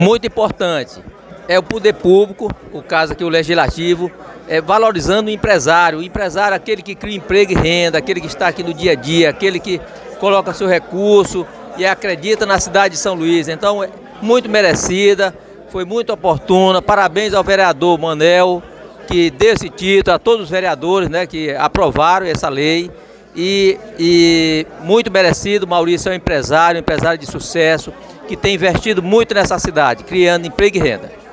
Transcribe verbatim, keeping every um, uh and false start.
Muito importante é o poder público, o caso aqui o legislativo, é, valorizando o empresário. O empresário é aquele que cria emprego e renda, aquele que está aqui no dia a dia, aquele que coloca seu recurso e acredita na cidade de São Luís. Então, é muito merecida, foi muito oportuna. Parabéns ao vereador Manel, que deu esse título, a todos os vereadores, né, que aprovaram essa lei. E, e muito merecido. Maurício é um empresário, um empresário de sucesso, que tem investido muito nessa cidade, criando emprego e renda.